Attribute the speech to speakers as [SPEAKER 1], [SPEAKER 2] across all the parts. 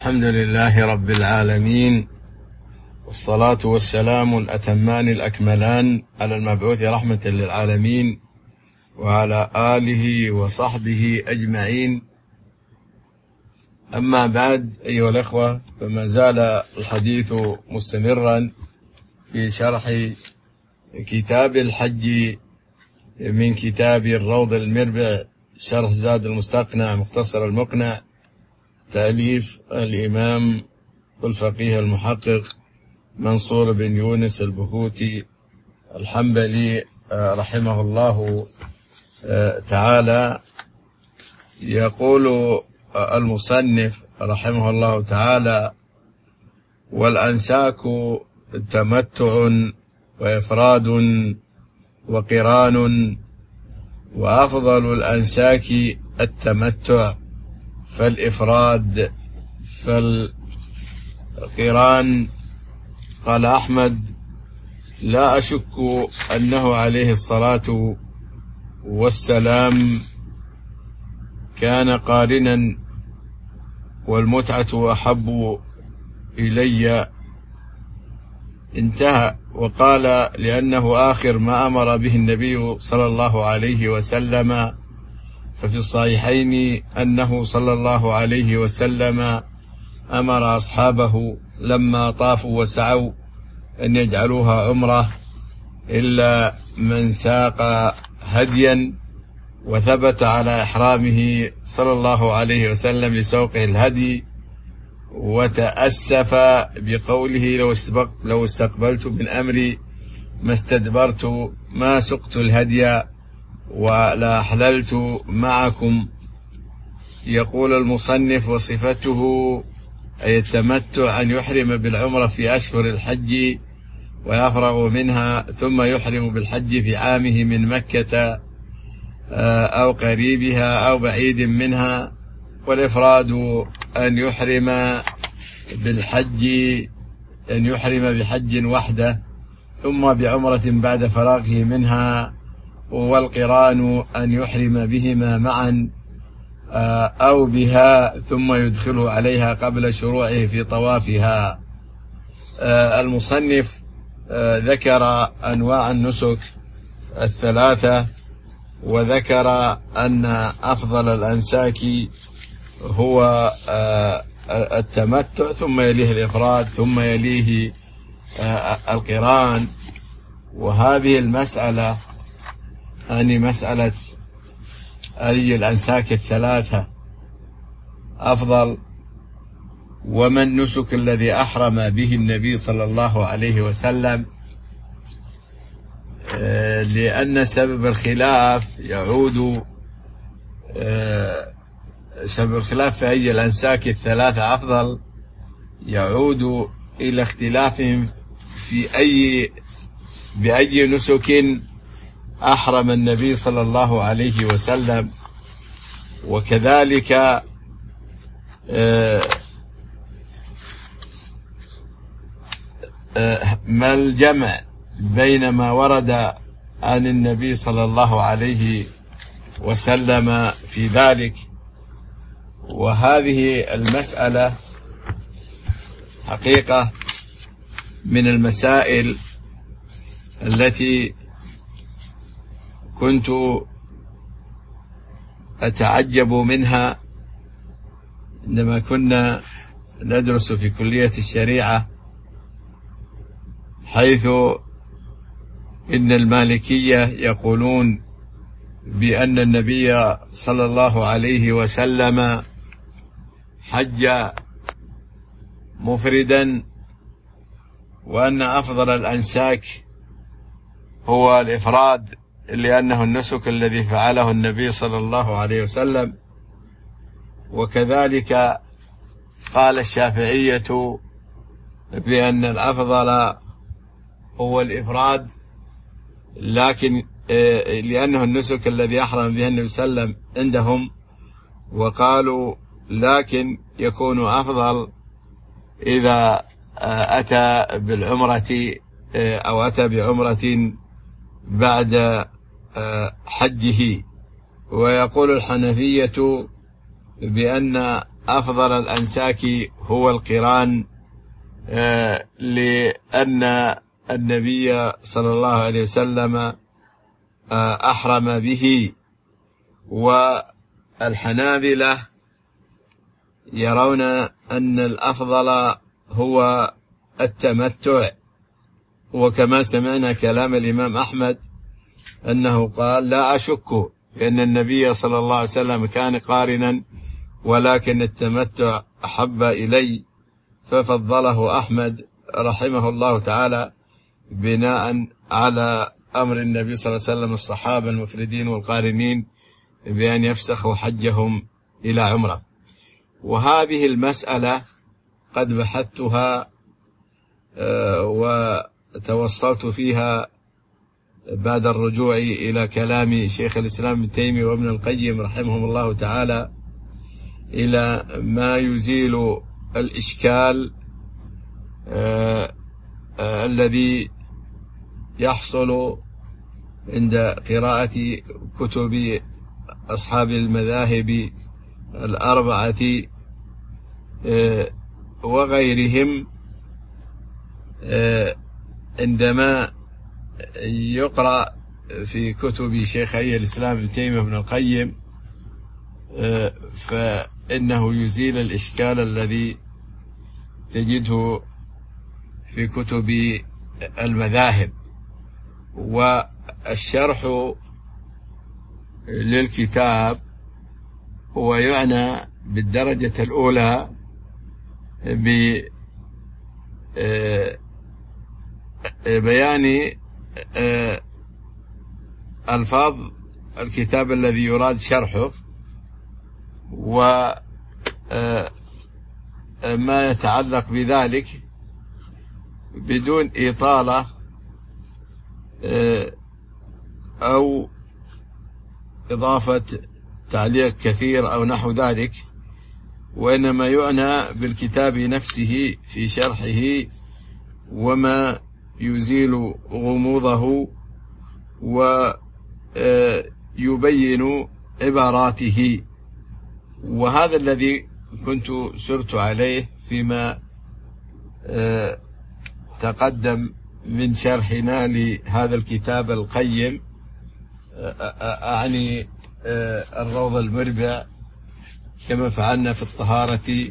[SPEAKER 1] الحمد لله رب العالمين، والصلاة والسلام الأتمان الأكملان على المبعوث رحمة للعالمين وعلى آله وصحبه أجمعين. أما بعد، أيها الأخوة، فما زال الحديث مستمرا في شرح كتاب الحج من كتاب الروض المربع، شرح زاد المستقنع مختصر المقنع، تأليف الإمام والفقيه المحقق منصور بن يونس البخوتي الحنبلي رحمه الله تعالى. يقول المصنف رحمه الله تعالى: والأنساك تمتع وإفراد وقران، وأفضل الأنساك التمتع، فالإفراد فالقران. قال أحمد: لا أشك أنه عليه الصلاة والسلام كان قارنا، والمتعة أحب إلي. انتهى. وقال: لأنه آخر ما أمر به النبي صلى الله عليه وسلم، ففي الصحيحين أنه صلى الله عليه وسلم أمر أصحابه لما طافوا وسعوا أن يجعلوها عمرة إلا من ساق هديا، وثبت على إحرامه صلى الله عليه وسلم لسوقه الهدي، وتأسف بقوله: لو استقبلت من أمري ما استدبرت ما سقت الهدي ولا أحللت معكم. يقول المصنف: وصفته أي التمتع أن يحرم بالعمرة في أشهر الحج ويفرغ منها، ثم يحرم بالحج في عامه من مكة أو قريبها أو بعيد منها. والإفراد أن يحرم بحج وحده ثم بعمرة بعد فراغه منها. والقران أن يحرم بهما معا أو بها ثم يدخل عليها قبل شروعه في طوافها. المصنف ذكر أنواع النسك الثلاثة، وذكر أن أفضل الأنساك هو التمتع، ثم يليه الإفراد، ثم يليه القران. وهذه المسألة مسألة أي الأنساك الثلاثة أفضل، وما النسك الذي أحرم به النبي صلى الله عليه وسلم، لأن سبب الخلاف في أي الأنساك الثلاثة أفضل يعود إلى اختلافهم بأي نسك أحرم النبي صلى الله عليه وسلم. وكذلك ما الجمع بين ما ورد عن النبي صلى الله عليه وسلم في ذلك. وهذه المسألة حقيقة من المسائل التي كنت أتعجب منها عندما كنا ندرس في كلية الشريعة، حيث إن المالكية يقولون بأن النبي صلى الله عليه وسلم حج مفردا، وأن أفضل الأنساك هو الإفراد، لأنه النسك الذي فعله النبي صلى الله عليه وسلم. وكذلك قال الشافعية بأن الأفضل هو الإفراد، لكن لأنه النسك الذي أحرم به النبي صلى الله عليه وسلم عندهم. وقالوا لكن يكون أفضل إذا أتى بالعمرة أو أتى بعمرة بعد حجه. ويقول الحنفية بأن أفضل الأنساك هو القران، لأن النبي صلى الله عليه وسلم أحرم به. والحنابلة يرون أن الأفضل هو التمتع، وكما سمعنا كلام الإمام أحمد أنه قال: لا أشك أن النبي صلى الله عليه وسلم كان قارنا، ولكن التمتع أحب إلي، ففضله أحمد رحمه الله تعالى بناء على أمر النبي صلى الله عليه وسلم الصحابة المفردين والقارنين بأن يفسخوا حجهم إلى عمرة. وهذه المسألة قد بحثتها وتوصلت فيها بعد الرجوع إلى كلام شيخ الإسلام ابن تيمية وابن القيم رحمهم الله تعالى إلى ما يزيل الإشكال الذي يحصل عند قراءة كتب أصحاب المذاهب الأربعة وغيرهم عندما يقرأ في كتب شيخي الإسلام ابن تيمية وابن القيم، فإنه يزيل الإشكال الذي تجده في كتب المذاهب. والشرح للكتاب هو يعنى بالدرجة الأولى ببيان ألفاظ الكتاب الذي يراد شرحه، وما يتعلق بذلك بدون إطالة أو إضافة تعليق كثير أو نحو ذلك، وإنما يعنى بالكتاب نفسه في شرحه وما يزيل غموضه ويبين عباراته. وهذا الذي كنت سرت عليه فيما تقدم من شرحنا لهذا الكتاب القيم، أعني الروض المربع، كما فعلنا في الطهارة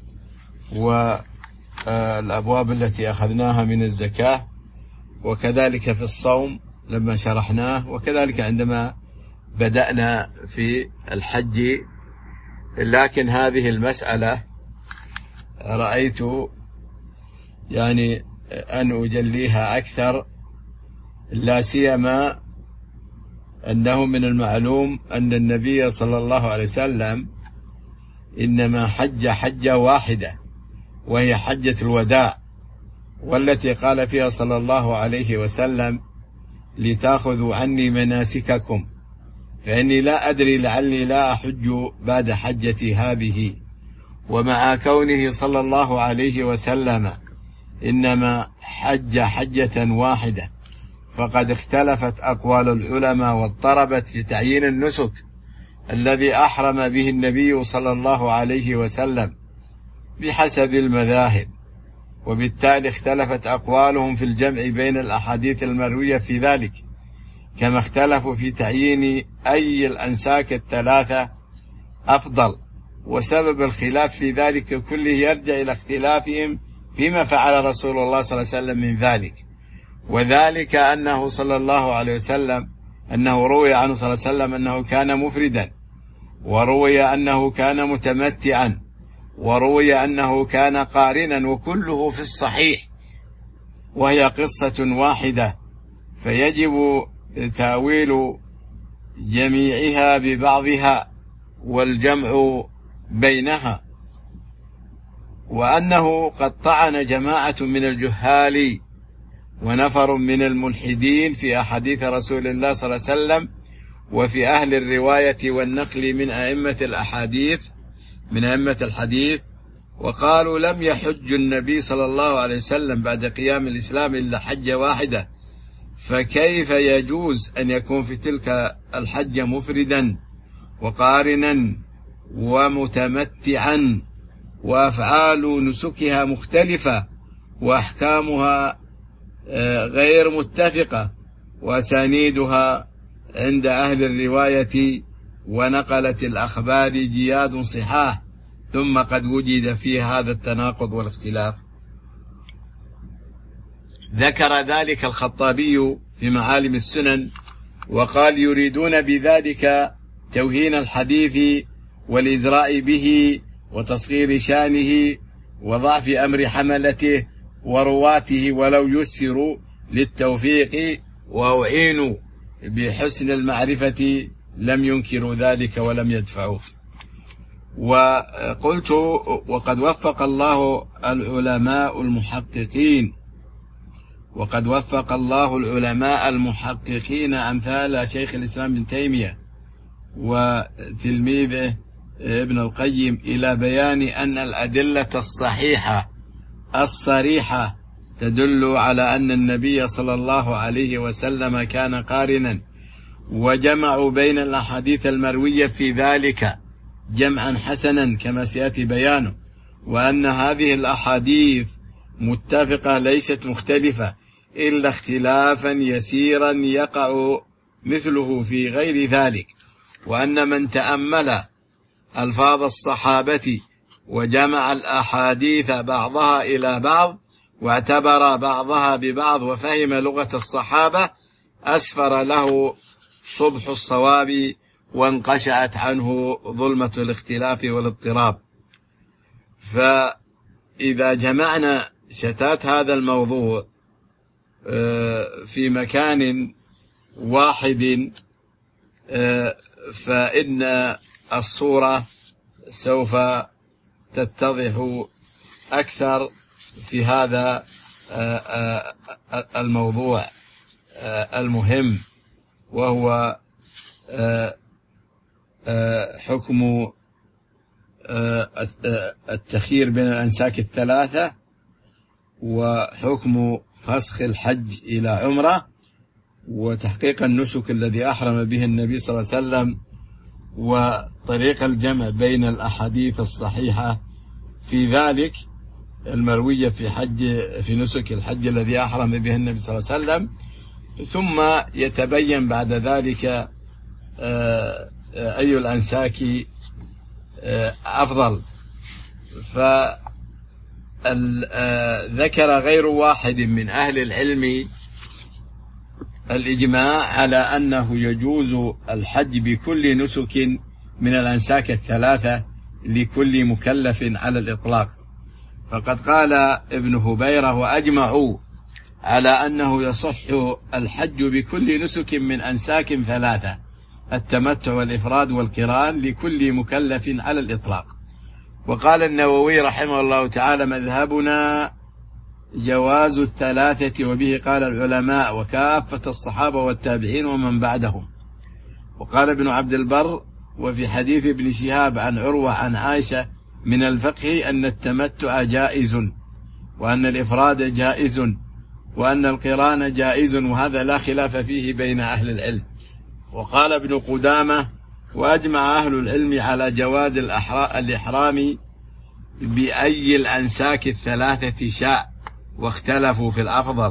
[SPEAKER 1] والأبواب التي أخذناها من الزكاة، وكذلك في الصوم لما شرحناه، وكذلك عندما بدأنا في الحج. لكن هذه المسألة رأيت يعني أن أجليها أكثر، لا سيما أنه من المعلوم أن النبي صلى الله عليه وسلم إنما حج حجة واحدة، وهي حجة الوداع، والتي قال فيها صلى الله عليه وسلم: لتأخذوا عني مناسككم فإني لا أدري لعلي لا أحج بعد حجتي هذه. ومع كونه صلى الله عليه وسلم إنما حج حجة واحدة، فقد اختلفت أقوال العلماء واضطربت في تعيين النسك الذي أحرم به النبي صلى الله عليه وسلم بحسب المذاهب، وبالتالي اختلفت أقوالهم في الجمع بين الأحاديث المروية في ذلك، كما اختلفوا في تعيين أي الأنساك الثلاثة أفضل. وسبب الخلاف في ذلك كله يرجع إلى اختلافهم فيما فعل رسول الله صلى الله عليه وسلم من ذلك، وذلك أنه صلى الله عليه وسلم أنه روي عنه صلى الله عليه وسلم أنه كان مفردا، وروي أنه كان متمتعا، وروي أنه كان قارنا، وكله في الصحيح، وهي قصة واحدة، فيجب تأويل جميعها ببعضها والجمع بينها. وأنه قد طعن جماعة من الجهال ونفر من الملحدين في أحاديث رسول الله صلى الله عليه وسلم، وفي أهل الرواية والنقل من أئمة الحديث، وقالوا: لم يحج النبي صلى الله عليه وسلم بعد قيام الإسلام إلا حجة واحدة، فكيف يجوز أن يكون في تلك الحجة مفردا وقارنا ومتمتعا، وأفعال نسكها مختلفة، وأحكامها غير متفقة، وأسانيدها عند أهل الرواية ونقلة الأخبار جياد صحاح، ثم قد وجد في هذا التناقض والاختلاف. ذكر ذلك الخطابي في معالم السنن وقال: يريدون بذلك توهين الحديث والإزراء به وتصغير شانه وضعف أمر حملته ورواته، ولو يسروا للتوفيق وأعينوا بحسن المعرفة لم ينكروا ذلك ولم يدفعوه. وقلت: وقد وفق الله العلماء المحققين، وقد وفق الله العلماء المحققين أمثال شيخ الإسلام ابن تيمية وتلميذه ابن القيم إلى بيان أن الأدلة الصحيحة الصريحة تدل على أن النبي صلى الله عليه وسلم كان قارنا، وجمعوا بين الأحاديث المروية في ذلك جمعا حسنا كما سيأتي بيانه، وأن هذه الأحاديث متفقة ليست مختلفة إلا اختلافا يسيرا يقع مثله في غير ذلك، وأن من تأمل ألفاظ الصحابة وجمع الأحاديث بعضها إلى بعض واعتبر بعضها ببعض وفهم لغة الصحابة أسفر له صبح الصواب وانقشعت عنه ظلمة الاختلاف والاضطراب. فإذا جمعنا شتات هذا الموضوع في مكان واحد فإن الصورة سوف تتضح أكثر في هذا الموضوع المهم، وهو حكم التخيير بين الأنساك الثلاثة، وحكم فسخ الحج إلى عمرة، وتحقيق النسك الذي أحرم به النبي صلى الله عليه وسلم، وطريق الجمع بين الأحاديث الصحيحة في ذلك المروية في نسك الحج الذي أحرم به النبي صلى الله عليه وسلم. ثم يتبين بعد ذلك أي الأنساك أفضل. فذكر غير واحد من أهل العلم الإجماع على أنه يجوز الحج بكل نسك من الأنساك الثلاثة لكل مكلف على الإطلاق. فقد قال ابن هبيرة: وأجمعوا على أنه يصح الحج بكل نسك من أنساك ثلاثة: التمتع والإفراد والقران لكل مكلف على الإطلاق. وقال النووي رحمه الله تعالى: مذهبنا جواز الثلاثة، وبه قال العلماء وكافة الصحابة والتابعين ومن بعدهم. وقال ابن عبد البر: وفي حديث ابن شهاب عن عروة عن عائشة من الفقه أن التمتع جائز، وأن الإفراد جائز، وأن القران جائز، وهذا لا خلاف فيه بين أهل العلم. وقال ابن قدامة: وأجمع أهل العلم على جواز الإحرام بأي الأنساك الثلاثة شاء، واختلفوا في الأفضل.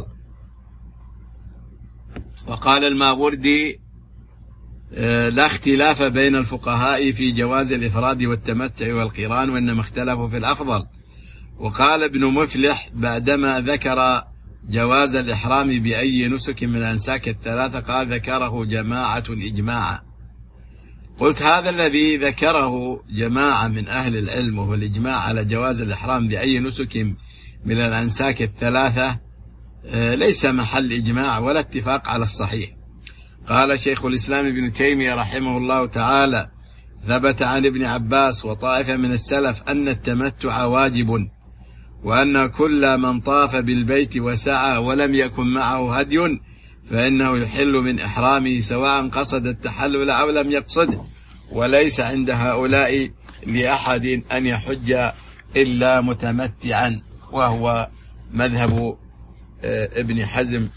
[SPEAKER 1] وقال الماوردي: لا اختلاف بين الفقهاء في جواز الإفراد والتمتع والقران، وإنما اختلفوا في الأفضل. وقال ابن مفلح بعدما ذكر جواز الإحرام بأي نسك من الأنساك الثلاثة قال: ذكره جماعة إجماعا. قلت: هذا الذي ذكره جماعة من أهل العلم وهو الإجماع على جواز الإحرام بأي نسك من الأنساك الثلاثة ليس محل إجماع ولا اتفاق على الصحيح. قال شيخ الإسلام ابن تيمية رحمه الله تعالى: ثبت عن ابن عباس وطائفة من السلف أن التمتع واجب، وأن كل من طاف بالبيت وسعى ولم يكن معه هدي فإنه يحل من إحرامه سواء قصد التحلل أو لم يقصده، وليس عند هؤلاء لأحد أن يحج إلا متمتعا، وهو مذهب ابن حزم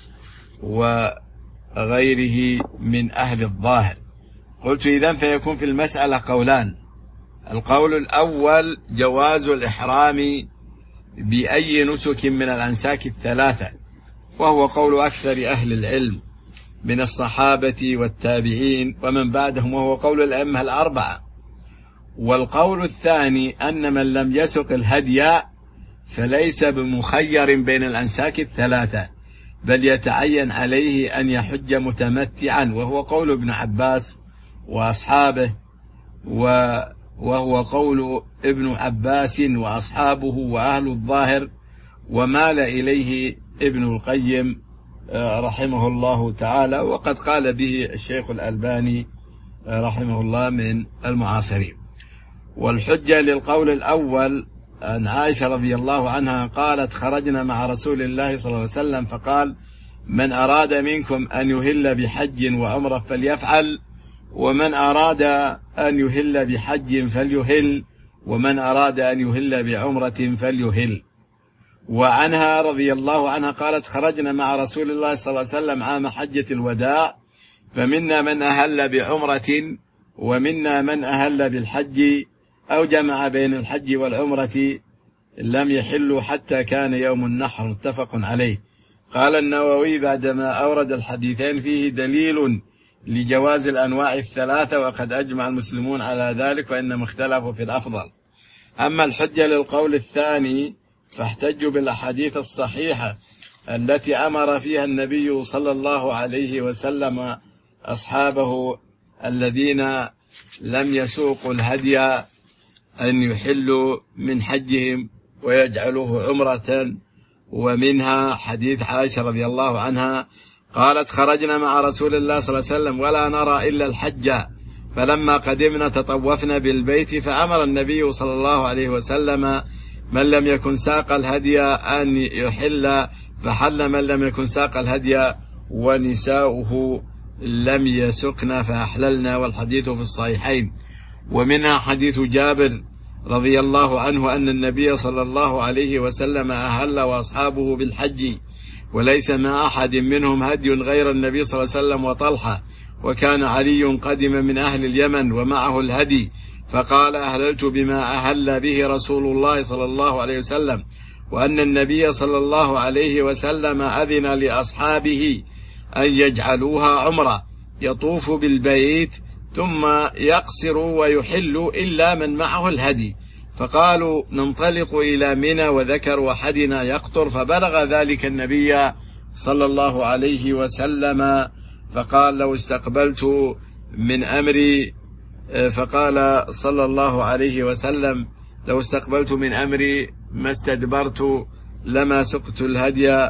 [SPEAKER 1] وغيره من أهل الظاهر. قلت: إذن فيكون في المسألة قولان: القول الأول جواز الإحرام بأي نسك من الأنساك الثلاثة، وهو قول أكثر أهل العلم من الصحابة والتابعين ومن بعدهم، وهو قول الأئمة الأربعة. والقول الثاني أن من لم يسق الهدي فليس بمخير بين الأنساك الثلاثة، بل يتعين عليه أن يحج متمتعا، وهو قول ابن عباس وأصحابه، وهو قول ابن عباس وأصحابه وأهل الظاهر، ومال إليه ابن القيم رحمه الله تعالى، وقد قال به الشيخ الألباني رحمه الله من المعاصرين. والحجة للقول الأول أن عائشة رضي الله عنها قالت: خرجنا مع رسول الله صلى الله عليه وسلم فقال: من أراد منكم أن يهل بحج وعمرة فليفعل، ومن أراد أن يهل بحج فليهل، ومن أراد أن يهل بعمرة فليهل. وعنها رضي الله عنها قالت: خرجنا مع رسول الله صلى الله عليه وسلم عام حجة الوداع، فمنا من أهل بعمرة ومنا من أهل بالحج أو جمع بين الحج والعمرة لم يحلوا حتى كان يوم النحر، متفق عليه. قال النووي بعدما أورد الحديثين: فيه دليل لجواز الأنواع الثلاثة، وقد أجمع المسلمون على ذلك، وإنما اختلفوا في الأفضل. أما الحجة للقول الثاني فاحتجوا بالأحاديث الصحيحة التي أمر فيها النبي صلى الله عليه وسلم أصحابه الذين لم يسوقوا الهدي أن يحلوا من حجهم ويجعلوه عمرة. ومنها حديث عائشة رضي الله عنها قالت: خرجنا مع رسول الله صلى الله عليه وسلم ولا نرى إلا الحج، فلما قدمنا تطوفنا بالبيت، فأمر النبي صلى الله عليه وسلم من لم يكن ساق الهدي أن يحل، فحل من لم يكن ساق الهدي، ونساؤه لم يسقن فأحللنا، والحديث في الصحيحين. ومنها حديث جابر رضي الله عنه أن النبي صلى الله عليه وسلم أهل وأصحابه بالحج، وليس مع أحد منهم هدي غير النبي صلى الله عليه وسلم وطلحة، وكان علي قدم من أهل اليمن ومعه الهدي، فقال: أهللت بما أهل به رسول الله صلى الله عليه وسلم، وأن النبي صلى الله عليه وسلم أذن لأصحابه أن يجعلوها عمرة، يطوف بالبيت ثم يقصر ويحل إلا من معه الهدي. فقالوا: ننطلق إلى منى، وذكروا أحدنا يقطر، فبلغ ذلك النبي صلى الله عليه وسلم، فقال: لو استقبلت من أمري، فقال صلى الله عليه وسلم: لو استقبلت من أمري ما استدبرت لما سقت الهدي،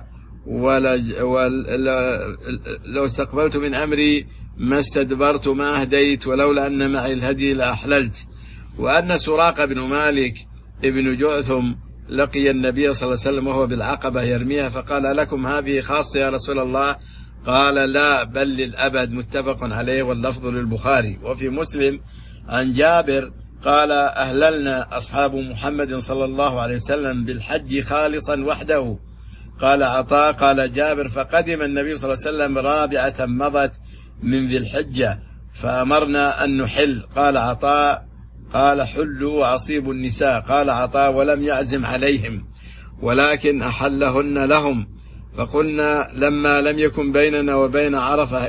[SPEAKER 1] لو استقبلت من أمري ما استدبرت ما أهديت، ولولا أن معي الهدي لأحللت. وأن سراق بن مالك ابن جعثم لقي النبي صلى الله عليه وسلم وهو بالعقبة يرميها، فقال: لكم هذه خاصة يا رسول الله؟ قال: لا، بل للأبد، متفق عليه، واللفظ للبخاري. وفي مسلم عن جابر قال: أهللنا أصحاب محمد صلى الله عليه وسلم بالحج خالصا وحده. قال عطاء: قال جابر: فقدم النبي صلى الله عليه وسلم رابعة مضت من ذي الحجة فأمرنا أن نحل. قال عطاء: قال: حلوا وأصيبوا النساء. قال عطاء: ولم يعزم عليهم ولكن أحلهن لهم. فقلنا: لما لم يكن بيننا وبين عرفة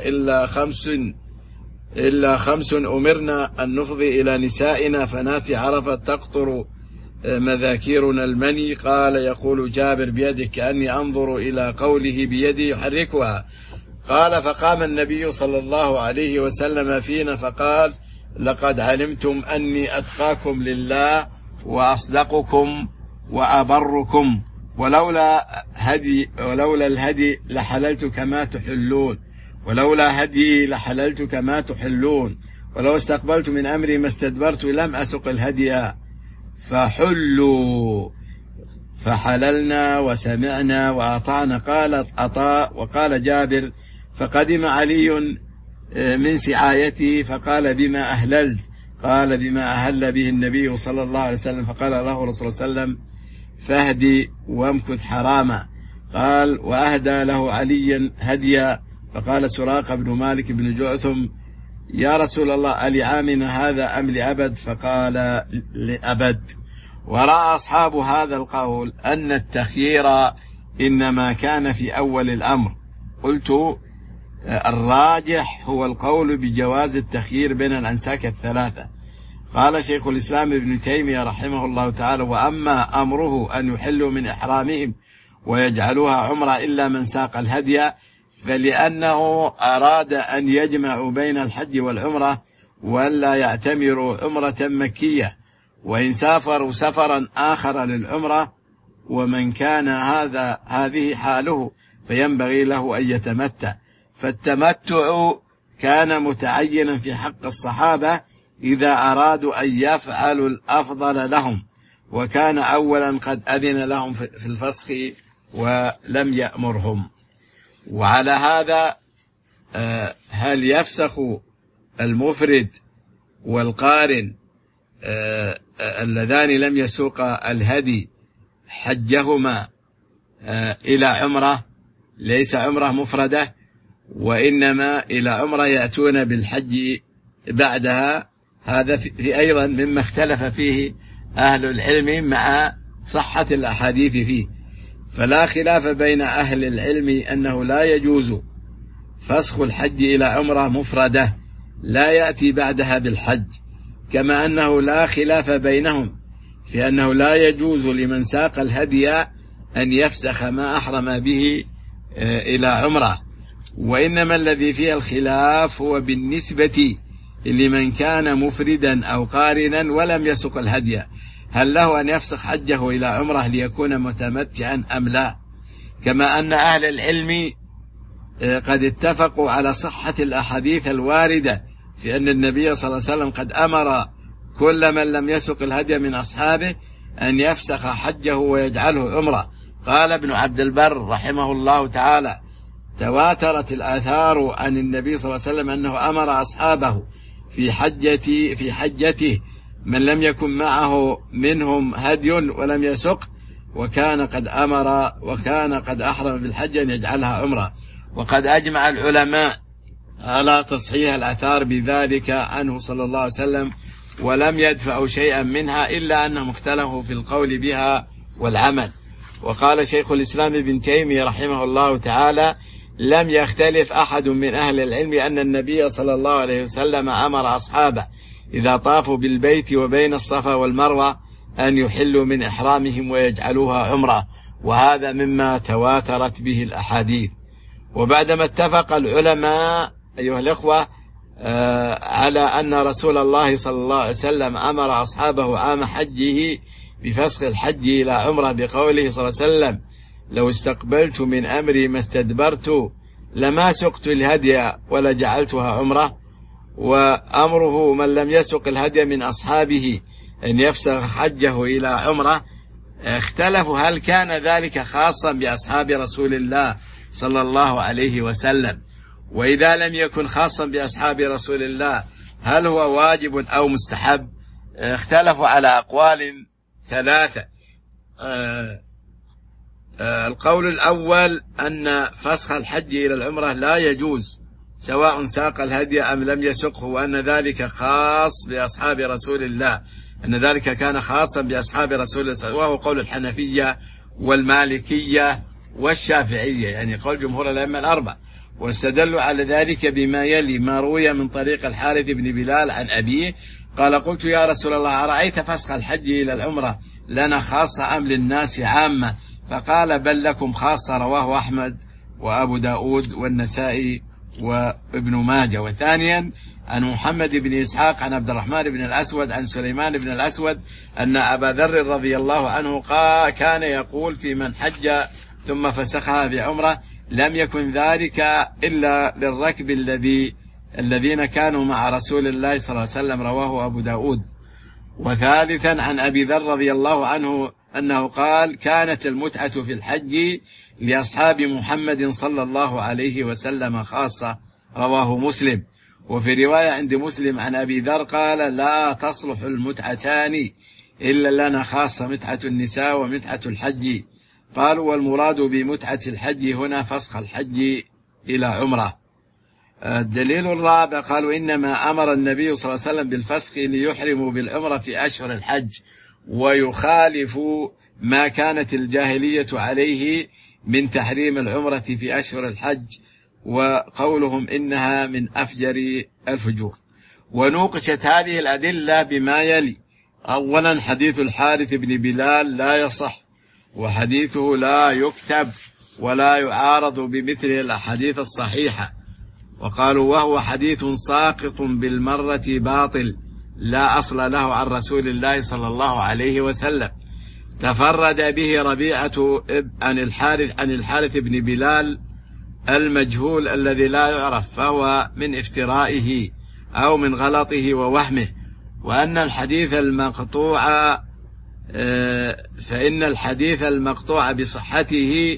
[SPEAKER 1] إلا خمس أمرنا أن نفضي إلى نسائنا فناتي عرفة تقطر مذاكيرنا المني. قال: يقول جابر: بيدك، كأني أنظر إلى قوله بيدي يحركها. قال: فقام النبي صلى الله عليه وسلم فينا فقال: لقد علمتم أني أتقاكم لله وأصدقكم وأبركم، ولولا الهدي لحللت كما تحلون، ولولا هدي لحللت كما تحلون، ولو استقبلت من أمري ما استدبرت لم أسق الهدي، فحلوا. فحللنا وسمعنا وأطعنا. قال عطاء: وقال جابر: فقدم علي من سعايته فقال: بما أهللت؟ قال: بما أهل به النبي صلى الله عليه وسلم. فقال له رسول صلى الله عليه وسلم: فاهدي وامكث حراما. قال: وأهدى له عليا هديا. فقال سراق بن مالك بن جعثم: يا رسول الله لعامنا هذا أم لأبد؟ فقال لأبد. ورأى أصحاب هذا القول أن التخيير إنما كان في أول الأمر. قلت الراجح هو القول بجواز التخيير بين الأنساك الثلاثة. قال شيخ الإسلام ابن تيمية رحمه الله تعالى: وأما أمره أن يحلوا من إحرامهم ويجعلوها عمرة إلا من ساق الهدي، فلأنه أراد أن يجمعوا بين الحج والعمرة ولا يعتمروا عمرة مكية، وإن سافروا سفرا آخر للعمرة، ومن كان هذه حاله فينبغي له أن يتمتع. فالتمتع كان متعينا في حق الصحابة إذا أرادوا أن يفعلوا الأفضل لهم، وكان أولا قد أذن لهم في الفسخ ولم يأمرهم. وعلى هذا هل يفسخ المفرد والقارن اللذان لم يسوق الهدي حجهما إلى عمرة؟ ليس عمرة مفردة، وإنما إلى عمرة يأتون بالحج بعدها. هذا في أيضا مما اختلف فيه أهل العلم مع صحة الأحاديث فيه. فلا خلاف بين أهل العلم أنه لا يجوز فسخ الحج إلى عمرة مفردة لا يأتي بعدها بالحج، كما أنه لا خلاف بينهم في أنه لا يجوز لمن ساق الهدي أن يفسخ ما أحرم به إلى عمرة. وإنما الذي فيه الخلاف هو بالنسبة لمن كان مفردا أو قارنا ولم يسق الهدي، هل له أن يفسخ حجه إلى عمرة ليكون متمتعا أم لا؟ كما أن أهل العلم قد اتفقوا على صحة الأحاديث الواردة في أن النبي صلى الله عليه وسلم قد أمر كل من لم يسق الهدي من أصحابه أن يفسخ حجه ويجعله عمرة. قال ابن عبد البر رحمه الله تعالى: تواترت الآثار عن النبي صلى الله عليه وسلم أنه أمر أصحابه في حجته من لم يكن معه منهم هدي ولم يسق، وكان قد أحرم بالحج أن يجعلها عمرة. وقد أجمع العلماء على تصحيح الآثار بذلك عنه صلى الله عليه وسلم، ولم يدفعوا شيئا منها إلا أنهم اختلفوا في القول بها والعمل. وقال شيخ الإسلام ابن تيمية رحمه الله تعالى: لم يختلف أحد من أهل العلم أن النبي صلى الله عليه وسلم أمر أصحابه إذا طافوا بالبيت وبين الصفا والمروة أن يحلوا من إحرامهم ويجعلوها عمرة، وهذا مما تواترت به الأحاديث. وبعدما اتفق العلماء أيها الإخوة على أن رسول الله صلى الله عليه وسلم أمر أصحابه عام حجه بفسخ الحج إلى عمرة بقوله صلى الله عليه وسلم: لو استقبلت من أمري ما استدبرت لما سقت الهدي ولا جعلتها عمرة. وأمره من لم يسق الهدي من أصحابه أن يفسخ حجه إلى عمرة، اختلفوا هل كان ذلك خاصا بأصحاب رسول الله صلى الله عليه وسلم، وإذا لم يكن خاصا بأصحاب رسول الله هل هو واجب أو مستحب؟ اختلفوا على أقوال ثلاثة. القول الأول أن فسخ الحج إلى العمرة لا يجوز سواء ساق الهدي أم لم يسقه، وأن ذلك خاص بأصحاب رسول الله، أن ذلك كان خاصا بأصحاب رسول الله، وهو قول الحنفية والمالكية والشافعية، يعني قول جمهور الأئمة الأربعة. واستدلوا على ذلك بما يلي: ما روي من طريق الحارث بن بلال عن أبيه قال: قلت يا رسول الله أرأيت فسخ الحج إلى العمرة لنا خاصة أم للناس عامة؟ فقال: بل لكم خاصة. رواه أحمد وأبو داود والنسائي وابن ماجه. وثانيا عن محمد بن إسحاق عن عبد الرحمن بن الأسود عن سليمان بن الأسود أن أبا ذر رضي الله عنه كان يقول في من حج ثم فسخها بعمرة: لم يكن ذلك إلا للركب الذين كانوا مع رسول الله صلى الله عليه وسلم. رواه أبو داود. وثالثا عن أبي ذر رضي الله عنه أنه قال: كانت المتعة في الحج لأصحاب محمد صلى الله عليه وسلم خاصة. رواه مسلم. وفي رواية عند مسلم عن أبي ذر قال: لا تصلح المتعتان إلا لنا خاصة، متعة النساء ومتعة الحج. قالوا: والمراد بمتعة الحج هنا فسخ الحج إلى عمرة. الدليل الرابع قالوا إنما أمر النبي صلى الله عليه وسلم بالفسخ ليحرموا بالعمرة في أشهر الحج، ويخالف ما كانت الجاهلية عليه من تحريم العمرة في أشهر الحج، وقولهم إنها من أفجر الفجور. ونوقشت هذه الأدلة بما يلي: أولا، حديث الحارث بن بلال لا يصح، وحديثه لا يكتب ولا يعارض بمثل الأحاديث الصحيحة، وقالوا وهو حديث ساقط بالمرة باطل لا أصل له عن رسول الله صلى الله عليه وسلم. تفرد به ربيعة عن الحارث بن بلال المجهول الذي لا يعرف، فهو من افترائه أو من غلطه ووهمه. وأن الحديث المقطوع فإن الحديث المقطوع بصحته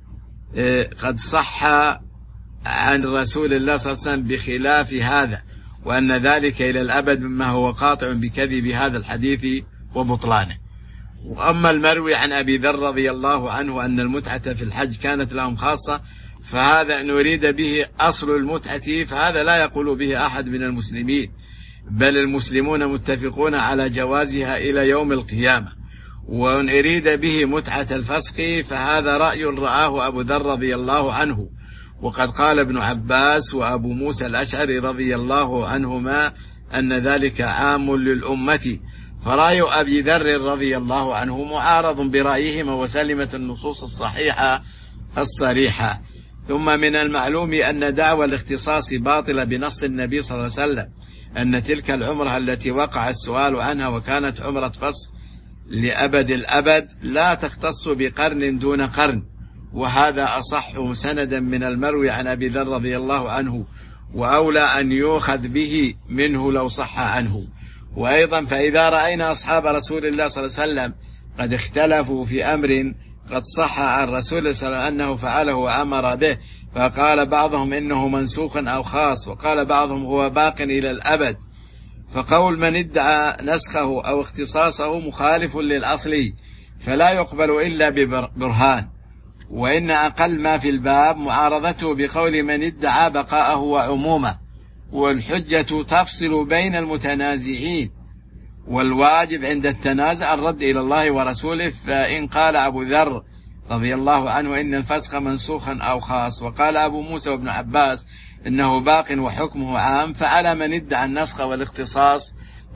[SPEAKER 1] قد صح عن رسول الله صلى الله عليه وسلم بخلاف هذا، وأن ذلك إلى الأبد مما هو قاطع بكذب هذا الحديث وبطلانه. وأما المروي عن أبي ذر رضي الله عنه أن المتعة في الحج كانت لهم خاصة، فهذا إن أريد به أصل المتعة فهذا لا يقول به أحد من المسلمين، بل المسلمون متفقون على جوازها إلى يوم القيامة. وإن أريد به متعة الفسخ فهذا رأي رآه أبو ذر رضي الله عنه، وقد قال ابن عباس وأبو موسى الأشعري رضي الله عنهما أن ذلك عام للأمة، فرأي أبي ذر رضي الله عنه معارض برأيهما وسلمة النصوص الصحيحة الصريحة. ثم من المعلوم أن دعوى الاختصاص باطلة بنص النبي صلى الله عليه وسلم أن تلك العمرة التي وقع السؤال عنها وكانت عمرة فسخ لأبد الأبد لا تختص بقرن دون قرن، وهذا أصح سندا من المروي عن أبي ذر رضي الله عنه، وأولى أن يؤخذ به منه لو صح عنه. وأيضا فإذا رأينا أصحاب رسول الله صلى الله عليه وسلم قد اختلفوا في أمر قد صح عن رسول الله صلى الله عليه وسلم أنه فعله وأمر به، فقال بعضهم إنه منسوخ أو خاص، وقال بعضهم هو باق إلى الأبد، فقول من ادعى نسخه أو اختصاصه مخالف للأصل فلا يقبل إلا ببرهان. وإن أقل ما في الباب معارضته بقول من ادعى بقاءه وعمومه، والحجة تفصل بين المتنازعين، والواجب عند التنازع الرد إلى الله ورسوله. فإن قال أبو ذر رضي الله عنه إن الفسخ منسوخا أو خاص، وقال أبو موسى وابن عباس إنه باق وحكمه عام، فعلى من ادعى النسخ والاختصاص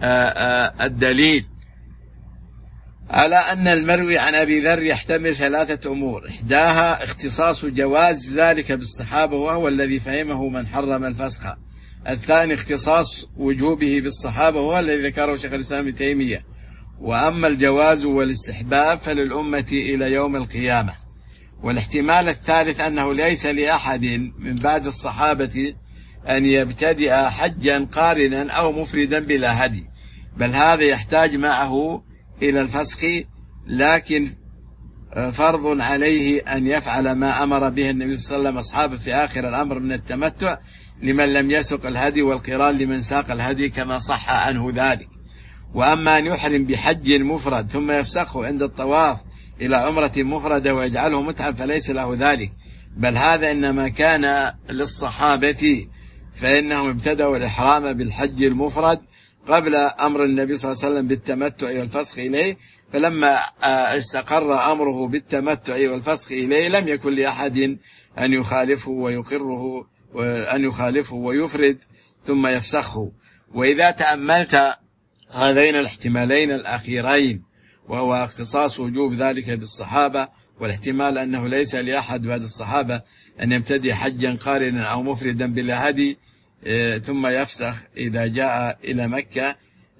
[SPEAKER 1] الدليل على أن المروي عن أبي ذر يحتمل ثلاثة أمور: إحداها اختصاص جواز ذلك بالصحابة وهو الذي فهمه من حرم الفسخ، الثاني اختصاص وجوبه بالصحابة وهو الذي ذكره شيخ الإسلام ابن تيمية، وأما الجواز والاستحباب فللأمة إلى يوم القيامة. والاحتمال الثالث أنه ليس لأحد من بعد الصحابة أن يبتدئ حجا قارنا أو مفردا بلا هدي، بل هذا يحتاج معه إلى الفسخ، لكن فرض عليه أن يفعل ما أمر به النبي صلى الله عليه وسلم أصحابه في آخر الأمر من التمتع لمن لم يسق الهدي، والقران لمن ساق الهدي كما صح عنه ذلك. وأما أن يحرم بحج مفرد ثم يفسخه عند الطواف إلى عمرة مفردة ويجعله متعة فليس له ذلك، بل هذا إنما كان للصحابة، فإنهم ابتدأوا الإحرام بالحج المفرد قبل أمر النبي صلى الله عليه وسلم بالتمتع والفسخ إليه، فلما استقر أمره بالتمتع والفسخ إليه لم يكن لأحد أن يخالفه ويقره، وأن يخالفه ويفرد ثم يفسخه. وإذا تأملت هذين الاحتمالين الأخيرين، وهو اختصاص وجوب ذلك بالصحابة، والاحتمال أنه ليس لأحد بعد الصحابة أن يبتدي حجا قارنا أو مفردا بلا هدي ثم يفسخ إذا جاء إلى مكة،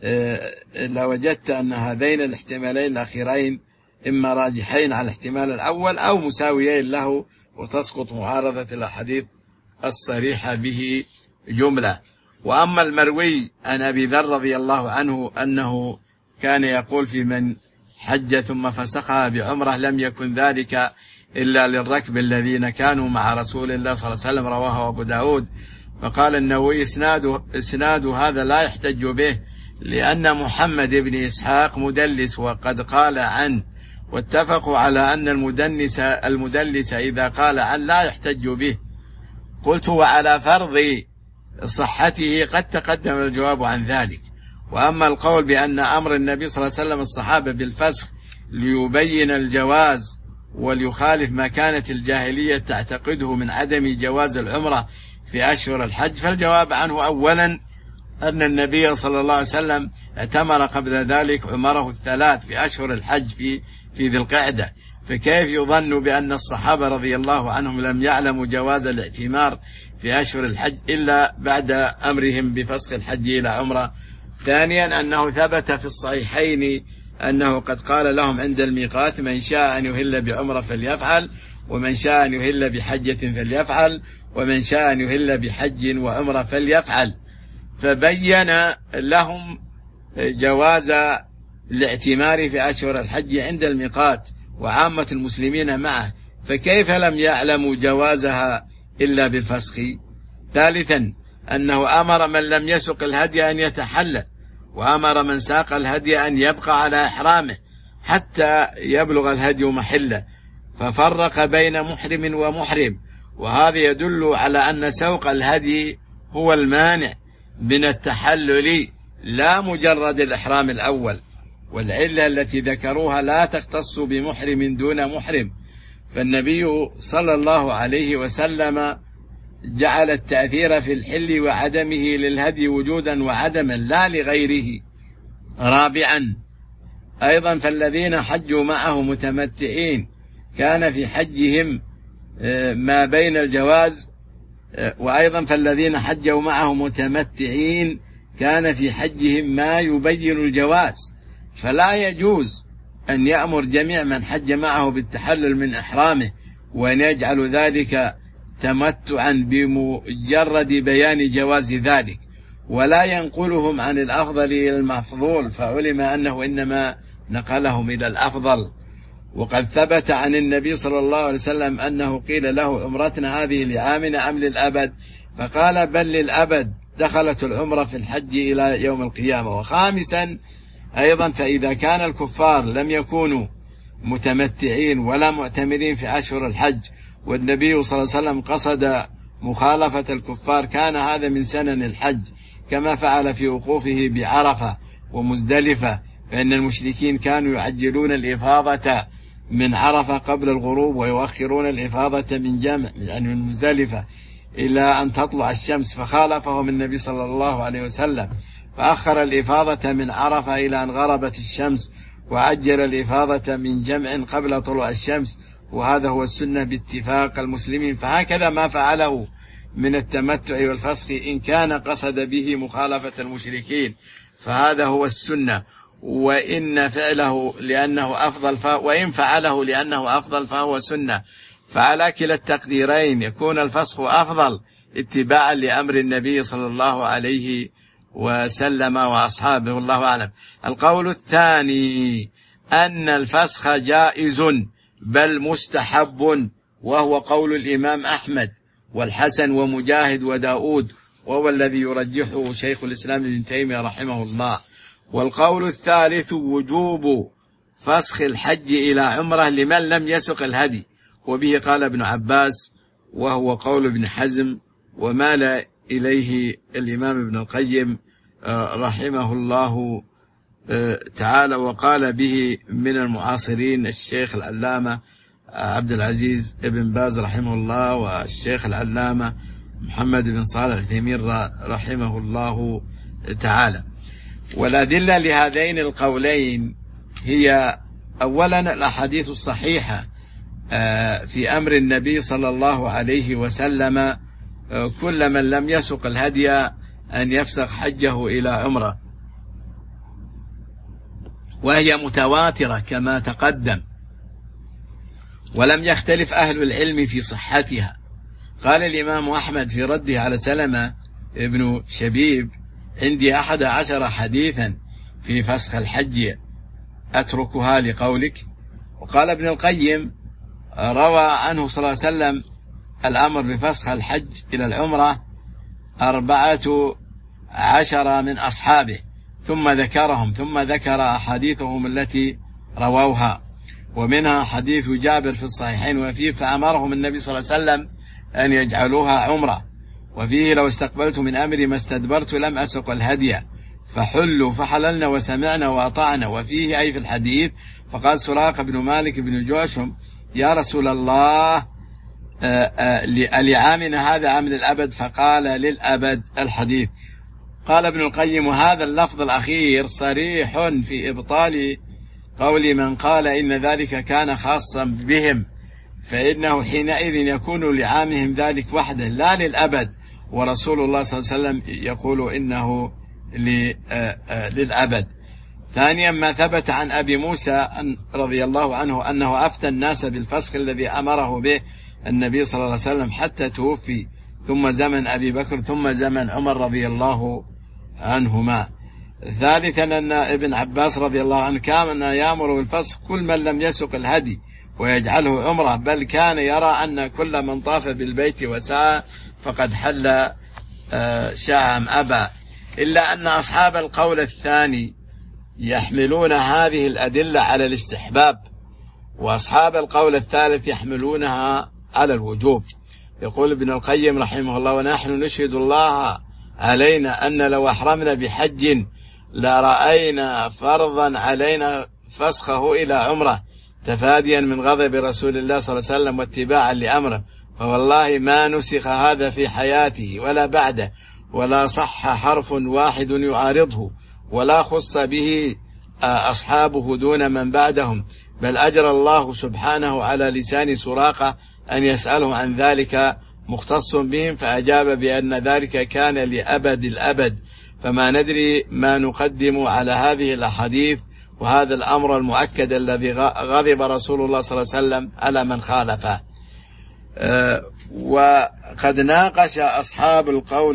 [SPEAKER 1] لوجدت أن هذين الاحتمالين الأخيرين إما راجحين على الاحتمال الأول أو مساويين له، وتسقط معارضة الأحاديث الصريحة به جملة. وأما المروي عن أبي ذر رضي الله عنه أنه كان يقول في من حج ثم فسخها بعمرة لم يكن ذلك إلا للركب الذين كانوا مع رسول الله صلى الله عليه وسلم، رواه أبو داود. فقال النووي إسناد هذا لا يحتج به، لأن محمد بن إسحاق مدلس وقد قال عنه، واتفقوا على أن المدلس إذا قال عن لا يحتج به. قلت وعلى فرض صحته قد تقدم الجواب عن ذلك. وأما القول بأن أمر النبي صلى الله عليه وسلم الصحابة بالفسخ ليبين الجواز وليخالف ما كانت الجاهلية تعتقده من عدم جواز العمرة في أشهر الحج، فالجواب عنه أولا أن النبي صلى الله عليه وسلم اعتمر قبل ذلك عمره الثلاث في أشهر الحج في ذي القعدة، فكيف يظن بأن الصحابة رضي الله عنهم لم يعلموا جواز الاعتمار في أشهر الحج إلا بعد أمرهم بفسخ الحج إلى عمرة؟ ثانيا أنه ثبت في الصحيحين أنه قد قال لهم عند الميقات: من شاء أن يهل بعمرة فليفعل، ومن شاء أن يهل بحجة فليفعل، ومن شاء أن يهل بحج وعمرة فليفعل، فبين لهم جواز الاعتمار في أشهر الحج عند الميقات وعامة المسلمين معه، فكيف لم يعلموا جوازها إلا بالفسخ؟ ثالثا أنه أمر من لم يسق الهدي أن يتحلل، وأمر من ساق الهدي أن يبقى على إحرامه حتى يبلغ الهدي محله، ففرق بين محرم ومحرم، وهذا يدل على أن سوق الهدي هو المانع من التحلل لا مجرد الإحرام الأول. والعلة التي ذكروها لا تختص بمحرم دون محرم، فالنبي صلى الله عليه وسلم جعل التأثير في الحل وعدمه للهدي وجودا وعدما لا لغيره. رابعا أيضا فالذين حجوا معه متمتعين كان في حجهم ما بين الجواز، وأيضا فالذين حجوا معه متمتعين كان في حجهم ما يبين الجواز، فلا يجوز أن يأمر جميع من حج معه بالتحلل من إحرامه وأن يجعل ذلك تمتعا بمجرد بيان جواز ذلك، ولا ينقلهم عن الأفضل إلى المفضول، فعلم أنه إنما نقلهم إلى الأفضل. وقد ثبت عن النبي صلى الله عليه وسلم أنه قيل له: عمرتنا هذه لعامنا أم للأبد؟ فقال: بل للأبد، دخلت العمرة في الحج إلى يوم القيامة. وخامسا أيضا فإذا كان الكفار لم يكونوا متمتعين ولا معتمرين في أشهر الحج، والنبي صلى الله عليه وسلم قصد مخالفة الكفار، كان هذا من سنن الحج، كما فعل في وقوفه بعرفة ومزدلفة، فإن المشركين كانوا يعجلون الإفاضة من عرفة قبل الغروب ويؤخرون الإفاضة من جمع يعني من مزدلفة إلى أن تطلع الشمس، فخالفهم النبي صلى الله عليه وسلم فأخر الإفاضة من عرفة إلى أن غربت الشمس، وعجل الإفاضة من جمع قبل طلوع الشمس، وهذا هو السنة باتفاق المسلمين. فهكذا ما فعله من التمتع والفسخ إن كان قصد به مخالفة المشركين فهذا هو السنة، وإن فعله لأنه أفضل وإن فعله لأنه أفضل فهو سنة. فعلى كلا التقديرين يكون الفسخ أفضل اتباعا لأمر النبي صلى الله عليه وسلم وأصحابه، والله أعلم. القول الثاني أن الفسخ جائز بل مستحب، وهو قول الإمام أحمد والحسن ومجاهد وداود، وهو الذي يرجحه شيخ الإسلام ابن تيمية رحمه الله. والقول الثالث وجوب فسخ الحج إلى عمرة لمن لم يسق الهدي، وبه قال ابن عباس، وهو قول ابن حزم، ومال إليه الإمام ابن القيم رحمه الله تعالى، وقال به من المعاصرين الشيخ العلامة عبد العزيز ابن باز رحمه الله، والشيخ العلامة محمد بن صالح العثيمين رحمه الله تعالى. والأدلة لهذين القولين هي أولا الأحاديث الصحيحة في أمر النبي صلى الله عليه وسلم كل من لم يسق الهدي أن يفسخ حجه إلى عمرة، وهي متواترة كما تقدم، ولم يختلف أهل العلم في صحتها. قال الإمام أحمد في رده على سلمة ابن شبيب: عندي 11 حديثا في فسخ الحج أتركها لقولك. وقال ابن القيم: روى عنه صلى الله عليه وسلم الأمر بفسخ الحج إلى العمرة 14 من أصحابه، ثم ذكرهم، ثم ذكر أحاديثهم التي رووها، ومنها حديث جابر في الصحيحين وفيه: فأمرهم النبي صلى الله عليه وسلم أن يجعلوها عمرة. وفيه لو استقبلت من أمري ما استدبرت لم أسق الهدي فحلوا فحللنا وسمعنا وأطعنا. وفيه أي في الحديث فقال سراقة بن مالك بن جعشم يا رسول الله لعامنا هذا عام الأبد؟ فقال للأبد الحديث. قال ابن القيم وهذا اللفظ الأخير صريح في إبطال قول من قال إن ذلك كان خاصا بهم، فإنه حينئذ يكون لعامهم ذلك وحده لا للأبد، ورسول الله صلى الله عليه وسلم يقول إنه للأبد. ثانيا ما ثبت عن أبي موسى رضي الله عنه أنه أفتى الناس بالفسخ الذي أمره به النبي صلى الله عليه وسلم حتى توفي، ثم زمن أبي بكر ثم زمن عمر رضي الله عنهما. ثالثا أن ابن عباس رضي الله عنه كان يأمر بالفسخ كل من لم يسق الهدي ويجعله عمره، بل كان يرى أن كل من طاف بالبيت وسعى فقد حل شاء أم أبى، إلا أن أصحاب القول الثاني يحملون هذه الأدلة على الاستحباب، وأصحاب القول الثالث يحملونها على الوجوب. يقول ابن القيم رحمه الله ونحن نشهد الله علينا أن لو أحرمنا بحج لرأينا فرضا علينا فسخه إلى عمره تفاديا من غضب رسول الله صلى الله عليه وسلم واتباعا لأمره، فوالله ما نسخ هذا في حياته ولا بعده، ولا صح حرف واحد يعارضه، ولا خص به أصحابه دون من بعدهم، بل أجرى الله سبحانه على لسان سراقة أن يسأله عن ذلك مختص بهم، فأجاب بأن ذلك كان لأبد الأبد، فما ندري ما نقدم على هذه الأحاديث وهذا الأمر المؤكد الذي غضب رسول الله صلى الله عليه وسلم على من خالفه. وقد ناقش أصحاب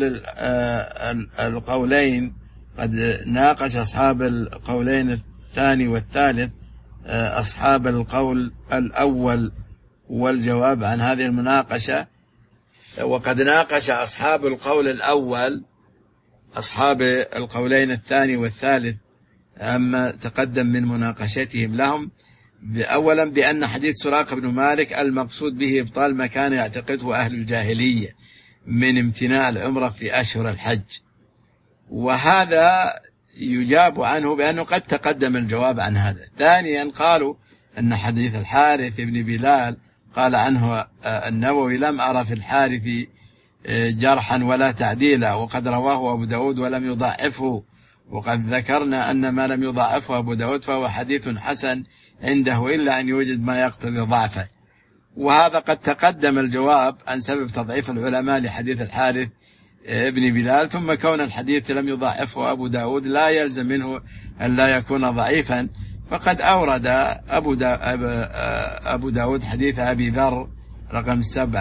[SPEAKER 1] القولين قد ناقش أصحاب القولين الثاني والثالث أصحاب القول الأول والجواب عن هذه المناقشة. وقد ناقش أصحاب القول الأول أصحاب القولين الثاني والثالث أما تقدم من مناقشتهم لهم، أولا بأن حديث سراقة بن مالك المقصود به إبطال ما كان يعتقده أهل الجاهلية من امتناع العمرة في أشهر الحج، وهذا يجاب عنه بأنه قد تقدم الجواب عن هذا. ثانيا قالوا أن حديث الحارث بن بلال قال عنه النووي لم أرى في الحارث جرحا ولا تعديلا، وقد رواه أبو داود ولم يضعفه، وقد ذكرنا أن ما لم يضعفه أبو داود فهو حديث حسن عنده إلا أن يوجد ما يقتضي ضعفه، وهذا قد تقدم الجواب عن سبب تضعيف العلماء لحديث الحارث ابن بلال. ثم كون الحديث لم يضعفه أبو داود لا يلزم منه أن لا يكون ضعيفا، فقد أورد أبو داود حديث أبي ذر رقم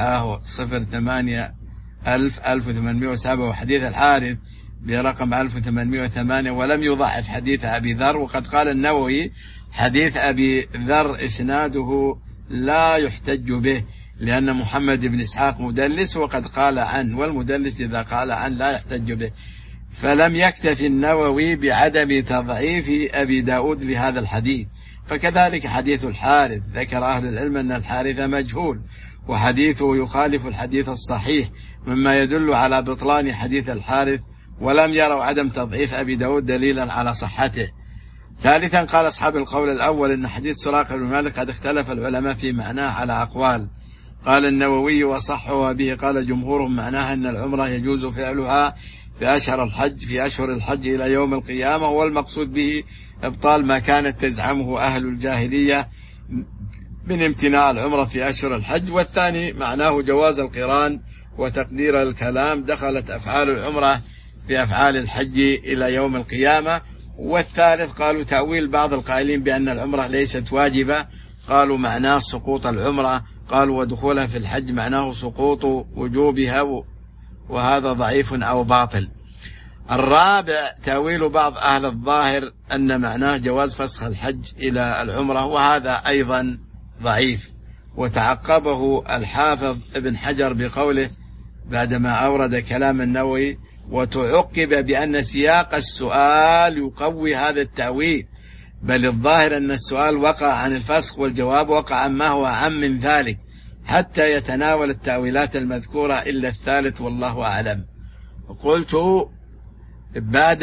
[SPEAKER 1] 708000 وحديث الحارث برقم 1808 ولم يضعف حديث أبي ذر. وقد قال النووي حديث أبي ذر إسناده لا يحتج به لأن محمد بن إسحاق مدلس وقد قال عنه، والمدلس إذا قال عنه لا يحتج به، فلم يكتفي النووي بعدم تضعيف أبي داود لهذا الحديث. فكذلك حديث الحارث ذكر أهل العلم أن الحارث مجهول وحديثه يخالف الحديث الصحيح مما يدل على بطلان حديث الحارث، ولم يروا عدم تضعيف أبي داود دليلا على صحته. ثالثا قال أصحاب القول الأول إن حديث سراقة بن مالك قد اختلف العلماء في معناه على أقوال، قال النووي وصحه وبه قال جمهورهم معناها أن العمرة يجوز فعلها في أشهر الحج إلى يوم القيامة، والمقصود به إبطال ما كانت تزعمه أهل الجاهلية من امتناع العمرة في أشهر الحج. والثاني معناه جواز القران وتقدير الكلام دخلت أفعال العمرة في أفعال الحج إلى يوم القيامة. والثالث قالوا تأويل بعض القائلين بأن العمرة ليست واجبة، قالوا معناه سقوط العمرة، قالوا ودخولها في الحج معناه سقوط وجوبها، وهذا ضعيف أو باطل. الرابع تأويل بعض أهل الظاهر أن معناه جواز فسخ الحج إلى العمرة، وهذا أيضا ضعيف. وتعقبه الحافظ ابن حجر بقوله بعدما أورد كلام النووي وتعقب بأن سياق السؤال يقوي هذا التأويل، بل الظاهر أن السؤال وقع عن الفسخ والجواب وقع عن ما هو عام من ذلك، حتى يتناول التأويلات المذكورة إلا الثالث والله أعلم. قلت بعد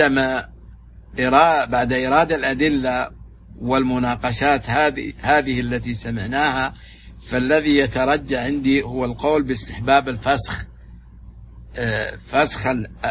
[SPEAKER 1] إرادة الأدلة والمناقشات هذه التي سمعناها، فالذي يترجى عندي هو القول باستحباب الفسخ. فسخ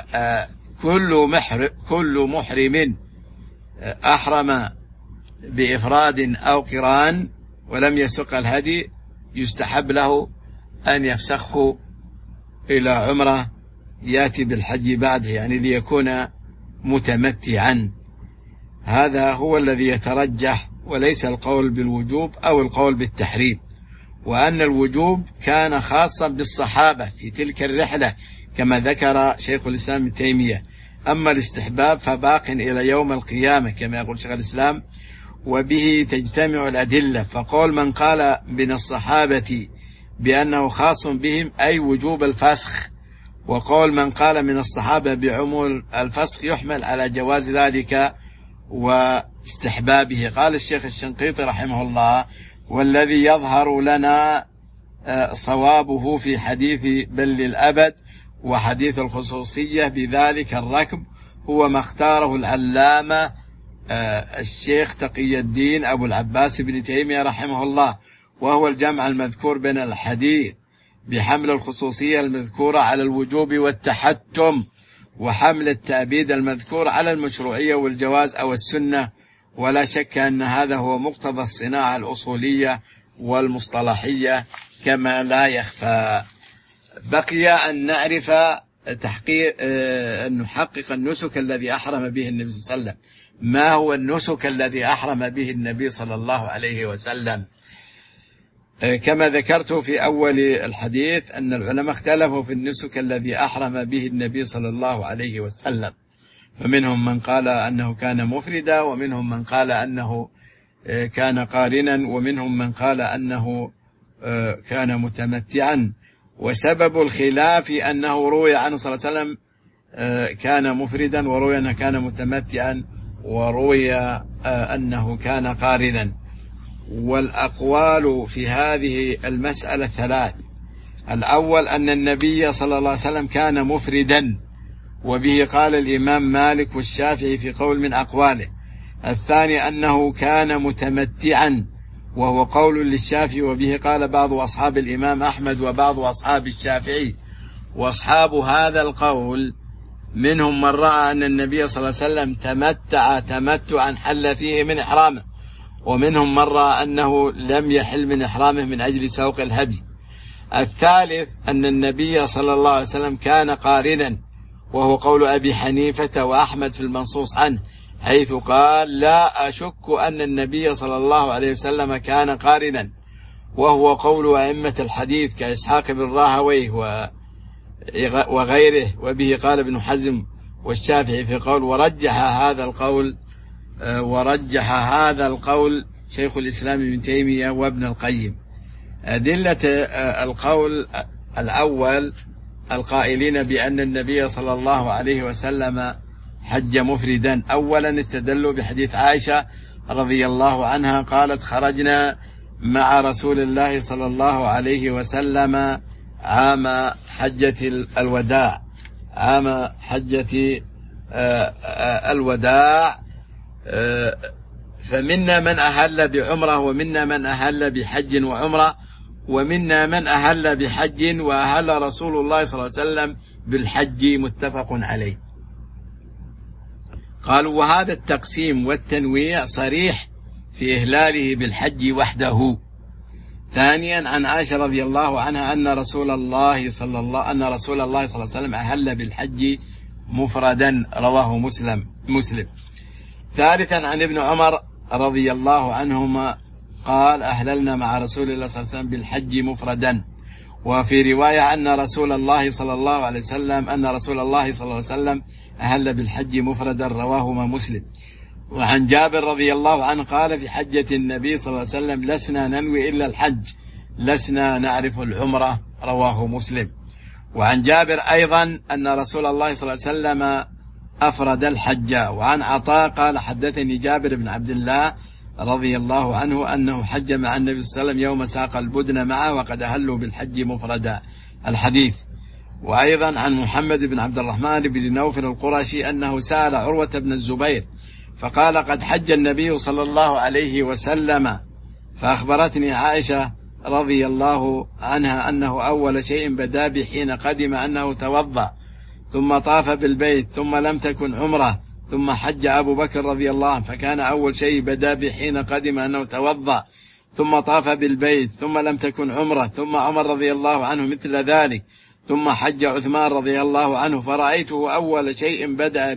[SPEAKER 1] كل محرم أحرم بإفراد أو قران ولم يسق الهدي يستحب له أن يفسخه إلى عمرة يأتي بالحج بعده، يعني ليكون متمتعا. هذا هو الذي يترجح، وليس القول بالوجوب أو القول بالتحريم. وأن الوجوب كان خاصا بالصحابة في تلك الرحلة كما ذكر شيخ الإسلام ابن تيمية. أما الاستحباب فباق إلى يوم القيامة كما يقول شيخ الإسلام، وبه تجتمع الأدلة. فقول من قال من الصحابة بأنه خاص بهم أي وجوب الفسخ، وقول من قال من الصحابة بعموم الفسخ يحمل على جواز ذلك واستحبابه. قال الشيخ الشنقيطي رحمه الله: والذي يظهر لنا صوابه في حديث بل للأبد وحديث الخصوصية بذلك الركب هو ما اختاره العلامة الشيخ تقي الدين أبو العباس بن تيمية رحمه الله، وهو الجمع المذكور بين الحديث بحمل الخصوصية المذكورة على الوجوب والتحتم، وحمل التأبيد المذكور على المشروعية والجواز أو السنة. ولا شك أن هذا هو مقتضى الصناعة الأصولية والمصطلحية كما لا يخفى. بقي أن نعرف أن نحقق النسك الذي أحرم به النبي صلى الله عليه وسلم. ما هو النسك الذي أحرم به النبي صلى الله عليه وسلم؟ كما ذكرت في أول الحديث أن العلماء اختلفوا في النسك الذي أحرم به النبي صلى الله عليه وسلم، فمنهم من قال أنه كان مفردا، ومنهم من قال أنه كان قارنا، ومنهم من قال أنه كان متمتعا. وسبب الخلاف أنه روي عنه صلى الله عليه وسلم كان مفردا، وروي أنه كان متمتعا، وروي أنه كان قارنا. والأقوال في هذه المسألة ثلاث: الأول أن النبي صلى الله عليه وسلم كان مفردا، وبه قال الإمام مالك والشافعي في قول من أقواله. الثاني أنه كان متمتعا، وهو قول للشافعي، وبه قال بعض أصحاب الإمام أحمد وبعض أصحاب الشافعي. وأصحاب هذا القول منهم من رأى أن النبي صلى الله عليه وسلم تمتع تمتعا حل فيه من إحرامه، ومنهم من رأى أنه لم يحل من إحرامه من أجل سوق الهدي. الثالث أن النبي صلى الله عليه وسلم كان قارنا، وهو قول أبي حنيفة وأحمد في المنصوص عنه، حيث قال: لا أشك أن النبي صلى الله عليه وسلم كان قارنا، وهو قول أئمة الحديث كإسحاق بن راهويه وغيره. وبه قال ابن حزم والشافعي في قول، ورجح هذا القول شيخ الإسلام ابن تيمية وابن القيم. أدلة القول الأول القائلين بأن النبي صلى الله عليه وسلم حج مفردا: أولا استدلوا بحديث عائشة رضي الله عنها قالت: خرجنا مع رسول الله صلى الله عليه وسلم عام حجة الوداع، فمنا من أهل بعمرة، ومنا من أهل بحج وعمرة، ومنا من أهل بحج وأهل رسول الله صلى الله عليه وسلم بالحج، متفق عليه. قالوا: وهذا التقسيم والتنويع صريح في إهلاله بالحج وحده. ثانيا عن عائشة رضي الله عنها أن رسول الله صلى الله عليه وسلم أهل بالحج مفردا، رواه مسلم. ثالثا عن ابن عمر رضي الله عنهما قال: أهللنا مع رسول الله صلى الله عليه وسلم بالحج مفردا. وفي رواية أن رسول الله صلى الله عليه وسلم أهل بالحج مفردا، رواهما مسلم. وعن جابر رضي الله عنه قال: في حجة النبي صلى الله عليه وسلم لسنا ننوي إلا الحج، لسنا نعرف العمرة، رواه مسلم. وعن جابر أيضا أن رسول الله صلى الله عليه وسلم أفرد الحج. وعن عطاء قال: حدثني جابر بن عبد الله رضي الله عنه أنه حج مع النبي صلى الله عليه وسلم يوم ساق البدن معه وقد أهلوا بالحج مفردا. الحديث. وأيضا عن محمد بن عبد الرحمن بن نوفل القرشي أنه سأل عروة بن الزبير فقال قد حج النبي صلى الله عليه وسلم، فأخبرتني عائشة رضي الله عنها أنه أول شيء بدا به حين قدم أنه توضأ ثم طاف بالبيت ثم لم تكن عمره، ثم حج أبو بكر رضي الله عنه فكان أول شيء بدا به حين قدم أنه توضأ ثم طاف بالبيت ثم لم تكن عمره، ثم عمر رضي الله عنه مثل ذلك، ثم حج عثمان رضي الله عنه فرأيته أول شيء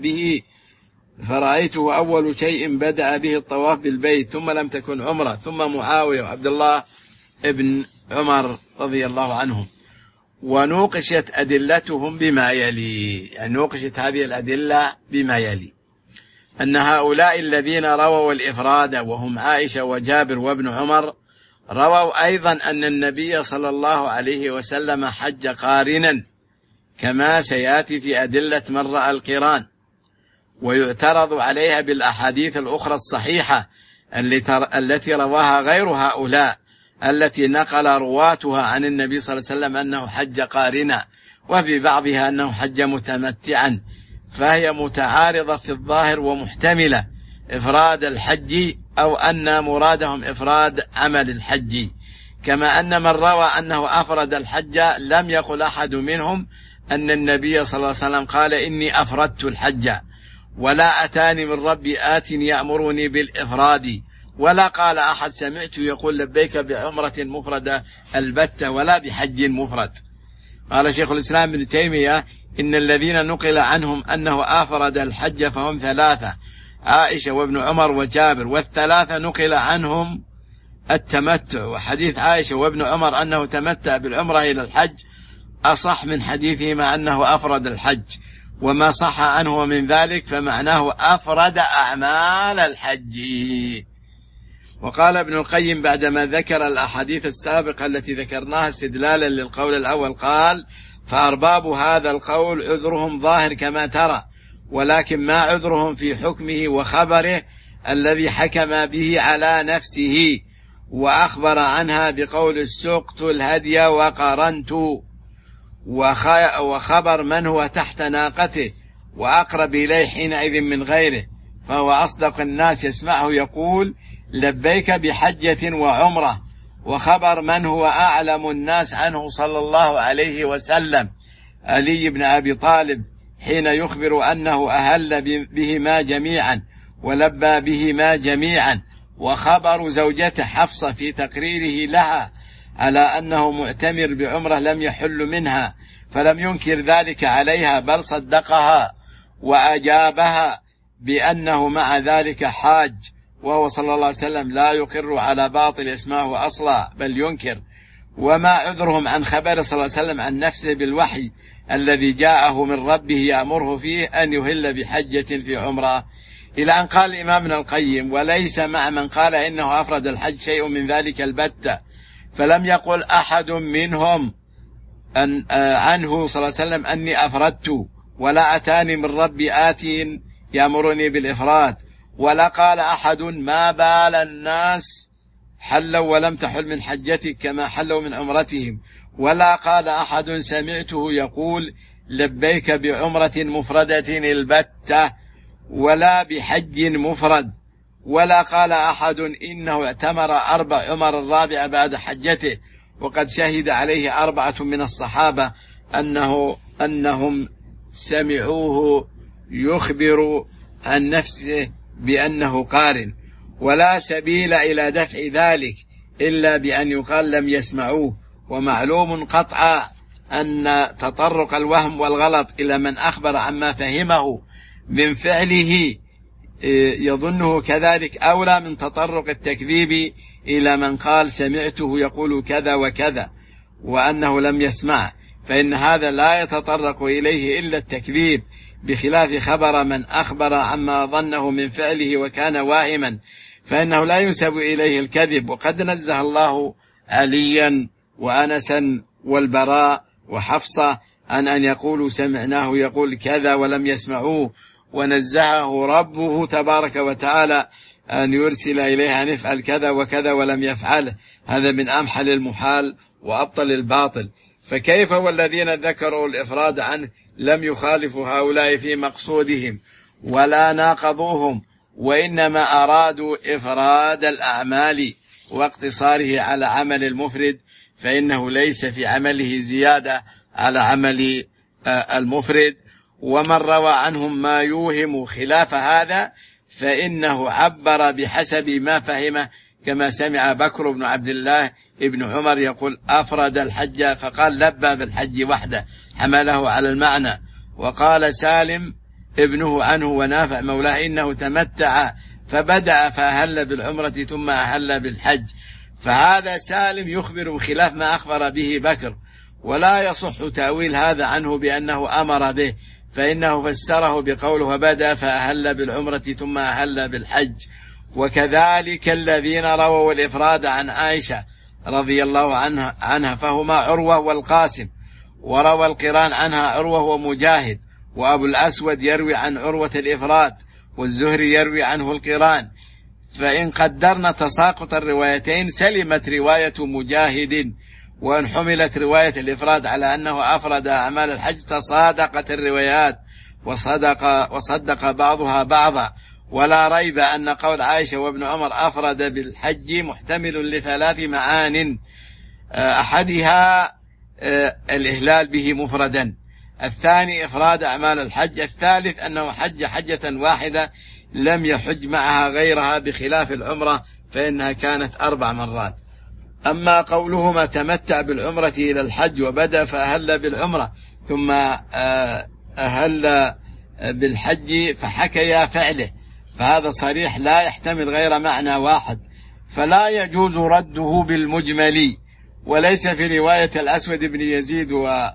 [SPEAKER 1] بدأ به الطواف بالبيت ثم لم تكن عمره، ثم معاوية وعبد الله ابن عمر رضي الله عنهم. ونوقشت أدلتهم بما يلي، يعني نوقشت هذه الأدلة بما يلي: أن هؤلاء الذين رووا الإفراد وهم عائشة وجابر وابن عمر رووا أيضا أن النبي صلى الله عليه وسلم حج قارنا كما سيأتي في أدلة من رأى القران، ويعترض عليها بالأحاديث الأخرى الصحيحة التي رواها غير هؤلاء التي نقل رواتها عن النبي صلى الله عليه وسلم أنه حج قارنا، وفي بعضها أنه حج متمتعا، فهي متعارضة في الظاهر ومحتملة إفراد الحج أو أن مرادهم إفراد عمل الحج، كما أن من روى أنه أفرد الحج لم يقل أحد منهم أن النبي صلى الله عليه وسلم قال إني أفردت الحج، ولا أتاني من ربي آت يأمرني بالإفراد، ولا قال أحد سمعت يقول لبيك بعمرة مفردة البتة ولا بحج مفرد. قال شيخ الإسلام ابن تيمية: إن الذين نقل عنهم أنه أفرد الحج فهم ثلاثة: عائشة وابن عمر وجابر، والثلاثة نقل عنهم التمتع، وحديث عائشة وابن عمر أنه تمتع بالعمرة إلى الحج أصح من حديثهما أنه أفرد الحج، وما صح عنه من ذلك فمعناه أفرد أعمال الحج. وقال ابن القيم بعدما ذكر الأحاديث السابقة التي ذكرناها استدلالا للقول الأول قال: فأرباب هذا القول عذرهم ظاهر كما ترى، ولكن ما عذرهم في حكمه وخبره الذي حكم به على نفسه وأخبر عنها بقول سقت الهدي وقرنت، وخبر من هو تحت ناقته وأقرب إليه حينئذ من غيره، فهو أصدق الناس يسمعه يقول لبيك بحجة وعمرة، وخبر من هو أعلم الناس عنه صلى الله عليه وسلم علي بن أبي طالب حين يخبر أنه أهل بهما جميعا ولبى بهما جميعا، وخبر زوجته حفصة في تقريره لها على أنه معتمر بعمرة لم يحل منها، فلم ينكر ذلك عليها بل صدقها وأجابها بأنه مع ذلك حاج، وهو صلى الله عليه وسلم لا يقر على باطل اسمه أصلا بل ينكر. وما عذرهم عن خبر صلى الله عليه وسلم عن نفسه بالوحي الذي جاءه من ربه يأمره فيه أن يهل بحجة في عمره، إلى أن قال الإمام ابن القيم: وليس مع من قال إنه أفرد الحج شيء من ذلك البتة، فلم يقل أحد منهم عنه صلى الله عليه وسلم أني أفردت، ولا أتاني من ربي آت يأمرني بالإفراد، ولا قال أحد ما بال الناس حلوا ولم تحل من حجتك كما حلوا من عمرتهم، ولا قال أحد سمعته يقول لبيك بعمرة مفردة البتة ولا بحج مفرد، ولا قال أحد إنه اعتمر 4 عمر الرابعة بعد حجته، وقد شهد عليه 4 من الصحابة أنهم سمعوه يخبر عن نفسه بأنه قارن، ولا سبيل إلى دفع ذلك إلا بأن يقال لم يسمعوه. ومعلوم قطعا أن تطرق الوهم والغلط إلى من أخبر عما فهمه من فعله يظنه كذلك أولى من تطرق التكذيب إلى من قال سمعته يقول كذا وكذا وأنه لم يسمع، فإن هذا لا يتطرق إليه إلا التكذيب، بخلاف خبر من أخبر عما ظنه من فعله وكان واهما، فإنه لا ينسب إليه الكذب. وقد نزه الله عليا وأنسا والبراء وحفصة عن أن يقولوا سمعناه يقول كذا ولم يسمعوه، ونزهه ربه تبارك وتعالى أن يرسل إليه أن يفعل كذا وكذا ولم يفعله، هذا من أمحل المحال وأبطل الباطل. فكيف والذين ذكروا الإفراد عنه لم يخالفوا هؤلاء في مقصودهم ولا ناقضوهم، وإنما أرادوا إفراد الأعمال واقتصاره على عمل المفرد، فإنه ليس في عمله زيادة على عمل المفرد. ومن روى عنهم ما يوهم خلاف هذا فإنه عبر بحسب ما فهمه، كما سمع بكر بن عبد الله ابن عمر يقول أفرد الحج فقال لبى بالحج وحده، حمله على المعنى. وقال سالم ابنه عنه ونافع مولاه إنه تمتع فبدأ فأهل بالعمرة ثم أهل بالحج، فهذا سالم يخبر بخلاف ما أخبر به بكر، ولا يصح تأويل هذا عنه بأنه أمر به، فإنه فسره بقوله بدأ فأهل بالعمرة ثم أهل بالحج. وكذلك الذين رووا الإفراد عن عائشة رضي الله عنها فهما عروة والقاسم، وروى القران عنها عروة ومجاهد، وأبو الأسود يروي عن عروة الإفراد، والزهري يروي عنه القران. فإن قدرنا تساقط الروايتين سلمت رواية مجاهد، وإن حملت رواية الإفراد على أنه أفرد أعمال الحج تصادقت الروايات وصدق بعضها بعضا. ولا ريب أن قول عائشة وابن عمر أفرد بالحج محتمل لثلاث معان، أحدها الإهلال به مفردا، الثاني إفراد أعمال الحج، الثالث أنه حج حجة واحدة لم يحج معها غيرها، بخلاف العمرة فإنها كانت 4 مرات. أما قولهما تمتع بالعمرة إلى الحج وبدأ فأهل بالعمرة ثم أهل بالحج فحكيا فعله، فهذا صريح لا يحتمل غير معنى واحد، فلا يجوز رده بالمجمل. وليس في رواية الأسود بن يزيد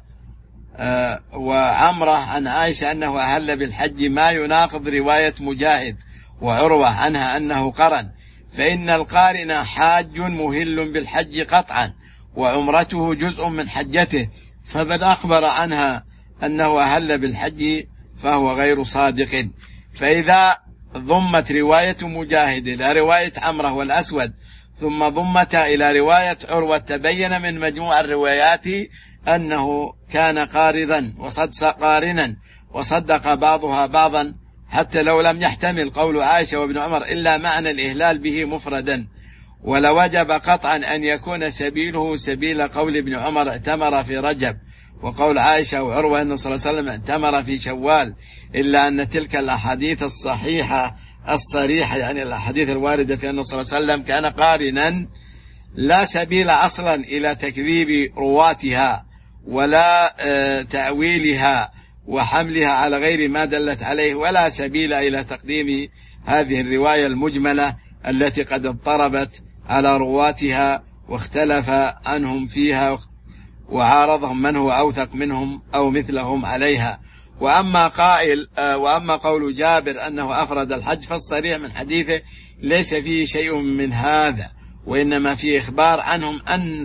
[SPEAKER 1] وعمرة عن عائشة أنه أهل بالحج ما يناقض رواية مجاهد وعروة عنها أنه قرن، فإن القارن حاج مهل بالحج قطعا، وعمرته جزء من حجته، فمن أخبر عنها أنه أهل بالحج فهو غير صادق. فإذا ضمت رواية مجاهد إلى رواية عمرة والأسود ثم ضمت إلى رواية عروة تبين من مجموع الروايات أنه كان قارنا وصدق بعضها بعضا، حتى لو لم يحتمل قول عائشة وابن عمر إلا معنى الإهلال به مفردا. ولوجب قطعا أن يكون سبيله سبيل قول ابن عمر اعتمر في رجب، وقول عائشة وعروة أنه صلى الله عليه وسلم اعتمر في شوال، إلا أن تلك الأحاديث الصحيحة الصريحة، يعني الأحاديث الواردة في أنه صلى الله عليه وسلم كان قارنا، لا سبيل أصلا إلى تكذيب رواتها ولا تأويلها وحملها على غير ما دلت عليه، ولا سبيل إلى تقديم هذه الرواية المجملة التي قد اضطربت على رواتها واختلف عنهم فيها وعارضهم من هو أوثق منهم أو مثلهم عليها. وأما قول جابر أنه أفرد الحج فالصريح من حديثه ليس فيه شيء من هذا، وإنما فيه إخبار عنهم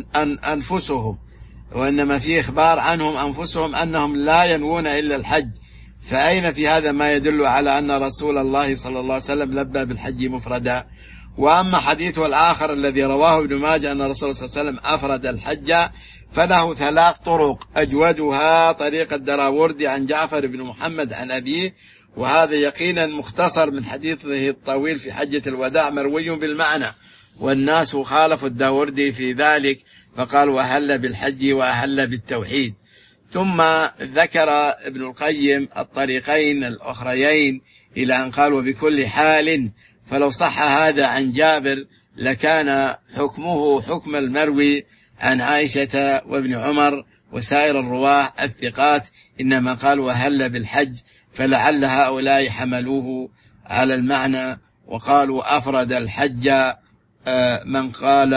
[SPEAKER 1] أنفسهم أنهم لا ينوون إلا الحج، فأين في هذا ما يدل على أن رسول الله صلى الله عليه وسلم لبى بالحج مفردا؟ وأما حديثه الآخر الذي رواه ابن ماجه أن رسول الله صلى الله عليه وسلم أفرد الحج فله 3 طرق، أجودها طريق الدراوردي عن جعفر بن محمد عن أبيه، وهذا يقينا مختصر من حديثه الطويل في حجة الوداع مروي بالمعنى، والناس خالفوا الداوردي في ذلك فقالوا أهل بالحج وأهل بالتوحيد. ثم ذكر ابن القيم الطريقين الأخريين إلى أن قال وبكل حال، فلو صح هذا عن جابر لكان حكمه حكم المروي عن عائشة وابن عمر وسائر الرواه الثقات، إنما قالوا أهل بالحج، فلعل هؤلاء حملوه على المعنى وقالوا أفرد الحج من قال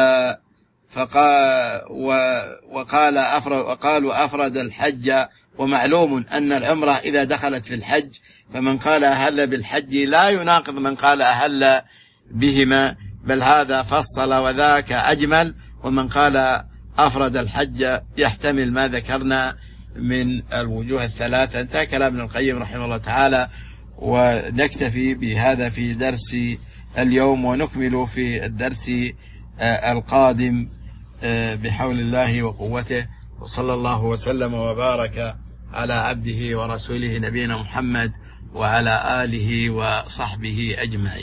[SPEAKER 1] وقالوا أفرد الحج. ومعلوم أن العمرة إذا دخلت في الحج فمن قال أهل بالحج لا يناقض من قال أهل بهما، بل هذا فصل وذاك أجمل، ومن قال أفرد الحج يحتمل ما ذكرنا من الوجوه الثلاثة. انتهى كلام ابن القيم رحمه الله تعالى، ونكتفي بهذا في درس اليوم، ونكمل في الدرس القادم بحول الله وقوته. وصلى الله وسلم وبارك على عبده ورسوله نبينا محمد وعلى آله وصحبه أجمعين.